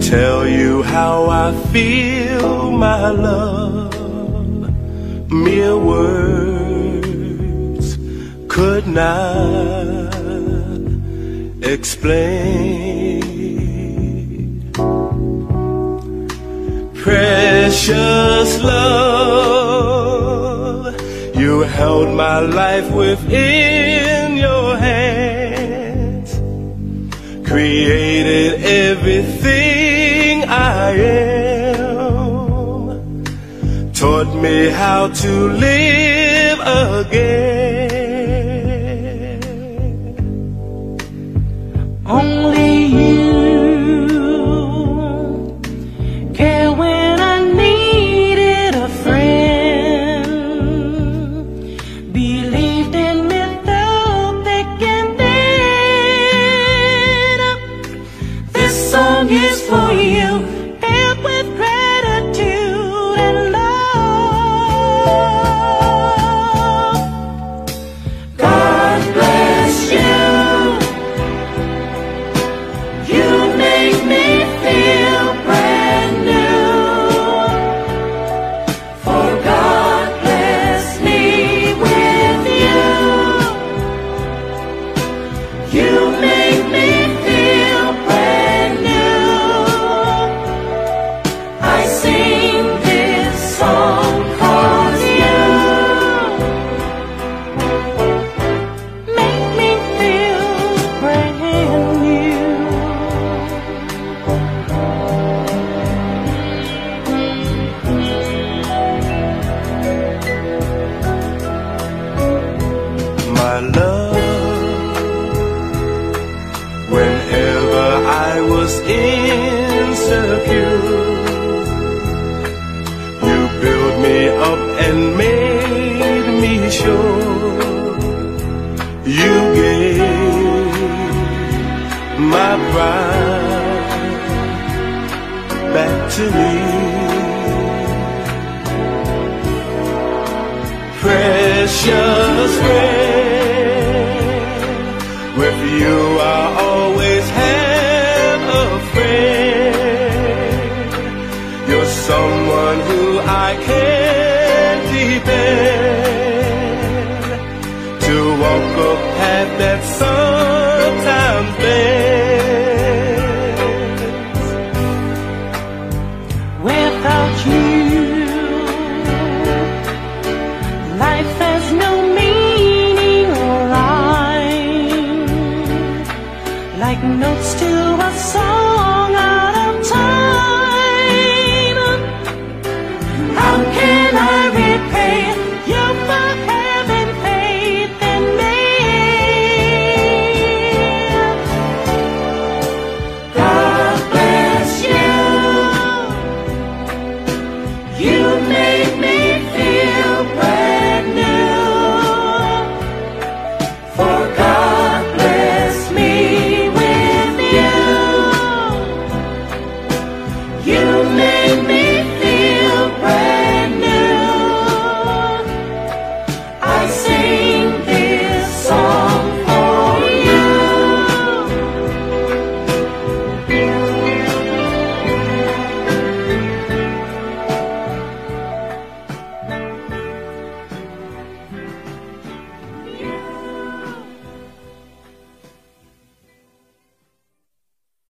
tell you how I feel, my love. Mere words could not explain. Precious love, you held my life within your hands, created everything I am, taught me how to live again. Only you care when I needed a friend, believed in me through thick and thin. This song is for you, filled with gratitude and love. God bless you. You make me feel brand new. For God bless me with you. You make me feel brand new. I sing this song 'cause you make me feel brand new. My love, whenever I was insecure, you built me up and made me sure. You gave my pride back to me. Precious friend, with you I always have a friend. You're someone who I can depend, to walk a path that sometimes bends. Without you, life has no meaning or rhyme, like notes to a song.